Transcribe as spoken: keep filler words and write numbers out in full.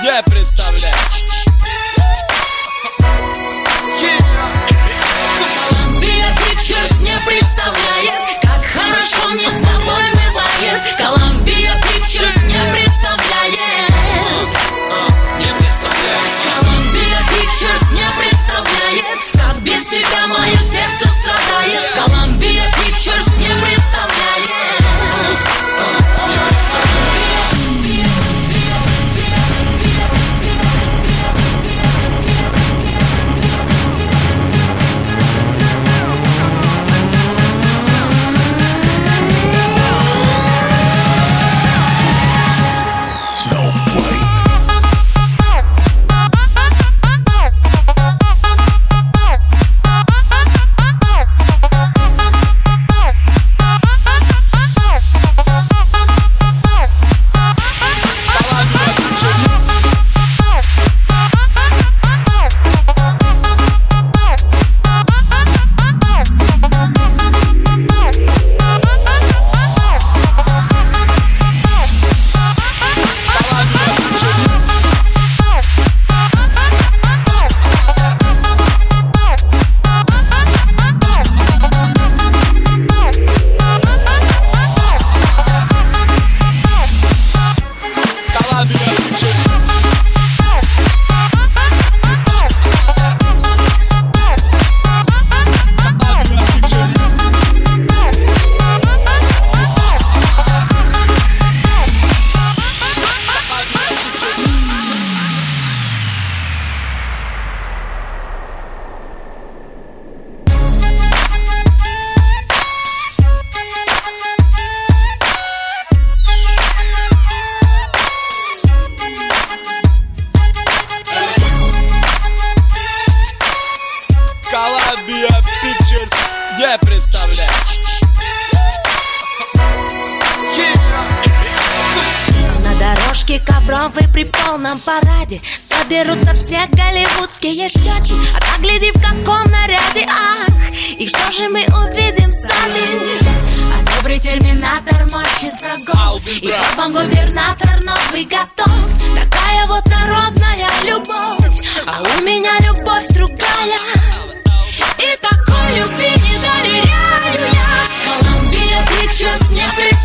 не представляет. Columbia Pictures не представляет, как хорошо мне с тобой бывает. Columbia Pictures не представляет. Columbia Pictures не представляет, как без тебя мое сердце страдает. Columbia Pictures не представляет. Columbia Pictures не представляет. На дорожке ковровой при полном параде соберутся все голливудские щеки. А так гляди, в каком наряде, ах, и что же мы увидим сзади? А добрый терминатор мочит врагов, и вам губернатор новый готов. Такая вот народная любовь, а у меня любовь другая. И такой любви не доверяю я. Columbia Pictures не представляет.